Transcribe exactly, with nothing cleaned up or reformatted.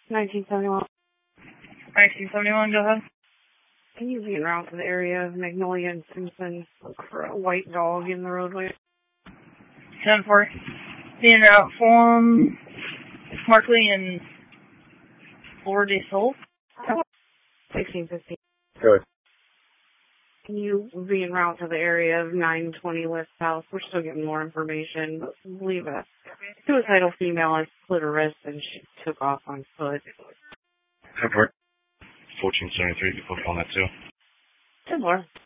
nineteen seventy-one. nineteen seventy-one, go ahead. Can you be around to the area of Magnolia and Simpson? Look for a white dog in the roadway. ten four. Being route form Markley and Florida Soul. sixteen fifteen. Good. Can you be en route to the area of nine twenty West South? We're still getting more information, but I believe a suicidal female has split her wrist and she took off on foot. ten four. fourteen seventy-three, you put on that too. ten more.